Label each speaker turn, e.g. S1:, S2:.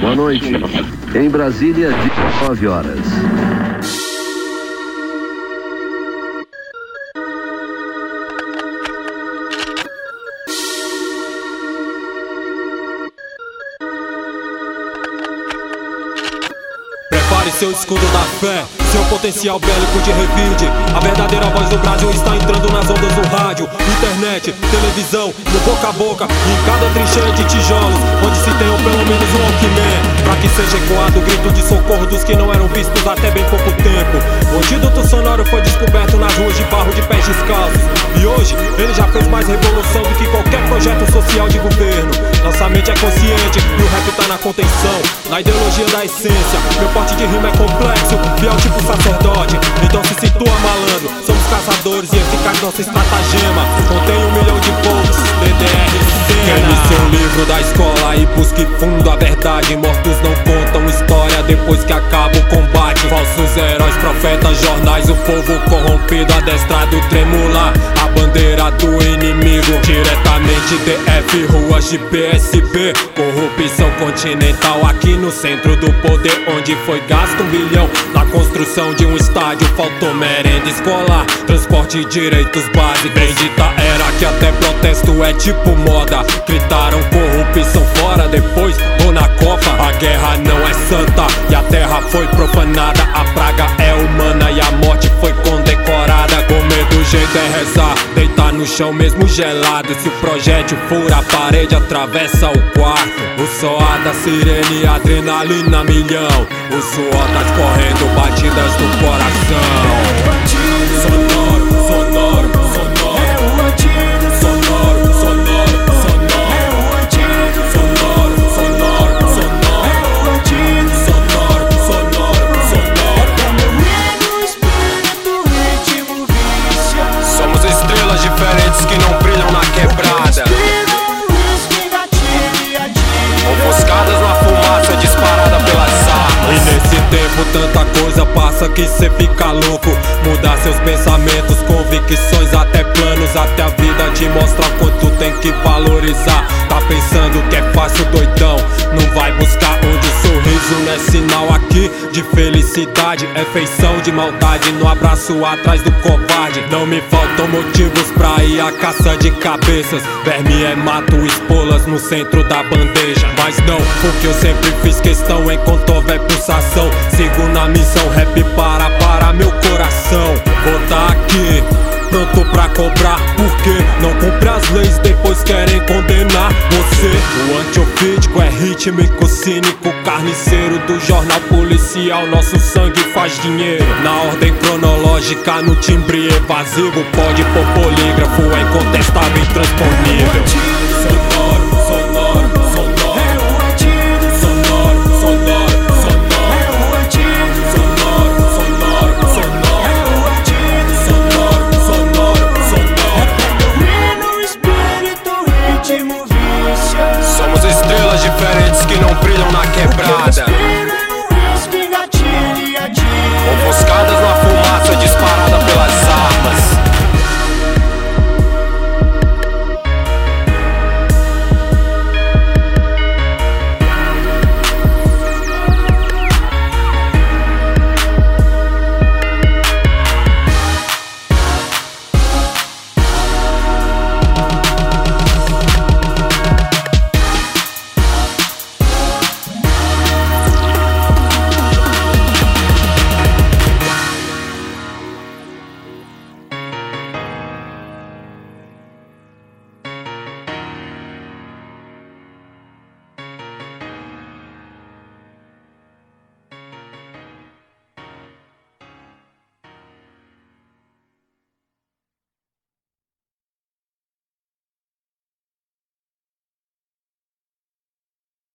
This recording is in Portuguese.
S1: Boa noite. Em Brasília, 19 horas.
S2: Prepare seu escudo da fé, seu potencial bélico de revide. A verdadeira voz do Brasil está entrando nas ondas do rádio, internet, televisão, no boca a boca, em cada trincheira de tijolos, onde se tenha pelo menos um Walkman, pra que seja ecoado o grito de socorro dos que não eram vistos até bem pouco tempo. O antídoto sonoro foi descoberto nas ruas de barro de pés descalços, e hoje ele já fez mais revolução do que qualquer projeto social de governo. Nossa mente é consciente e o rap tá na contenção, na ideologia da essência. Meu porte de rima é complexo, fiel tipo sacerdote. Então se situa, malandro, somos caçadores e eficaz nossa estratagema. Contém 1 milhão de volts, DDR cena. Queime seu livro da escola e busque fundo a verdade. Mortos não contam história depois que acaba o combate. Falsos heróis, profetas, jornais, o povo corrompido, adestrado, tremular a bandeira do inimigo. Diretamente DF, ruas de PSB, corrupção continental aqui no centro do poder, onde foi gasto 1 bilhão na construção de um estádio. Faltou merenda escolar, transporte e direitos básicos. Bendita era que até protesto é tipo moda. Gritaram corrupção fora, depois ou na Copa. A guerra não é santa e a terra foi profanada. A praga é humana e a morte foi condecorada. Com medo o jeito é rezar, deitar no chão mesmo gelado. Se o projétil fura a parede, atravessa o quarto. O soar da sirene, adrenalina milhão. O suor tá escorrendo, batidas do coração. Sonoro, sonoro, sonoro. É o antídoto. Sonoro, sonoro, sonoro. É o antídoto. Sonoro, sonoro, sonoro. É o antídoto. Sonoro, sonoro, sonoro.
S3: É meu medo, espírito, ritmo, vício.
S2: Somos estrelas diferentes que não brilham na quebrada, ofuscadas na fumaça disparada pelas armas. E nesse tempo tanta coisa passa que cê fica louco. Mudar seus pensamentos, convicções, até planos. Até a vida te mostra quanto tem que valorizar. Tá pensando que é fácil, doidão? Não vai buscar onde o sorriso não é sinal aqui de felicidade. É feição de maldade no abraço atrás do covarde. Não me faltam motivos pra ir à caça de cabeças. Verme é mato, espolas no centro da bandeja. Mas não, porque eu sempre fiz questão. Enquanto houver pulsação, sigo na missão. Rap para meu coração. Vou tá aqui, pronto pra cobrar. Porque não cumpre as leis, depois querem condenar você. O antiofídico é rítmico, cínico, carniceiro do jornal policial. Nosso sangue faz dinheiro. Na ordem cronológica, no timbre evasivo. Pode pôr polígrafo, é incontestável e intransponível. Sonoro, sonoro, sonoro.
S3: É o antídoto.
S2: Sonoro, sonoro, sonoro.
S3: É o antídoto.
S2: Sonoro, sonoro, sonoro.
S3: É o antídoto.
S2: Sonoro, sonoro, sonoro.
S3: É meu medo, espírito, ritmo, vício.
S2: Somos estrelas diferentes que não brilham na quebrada.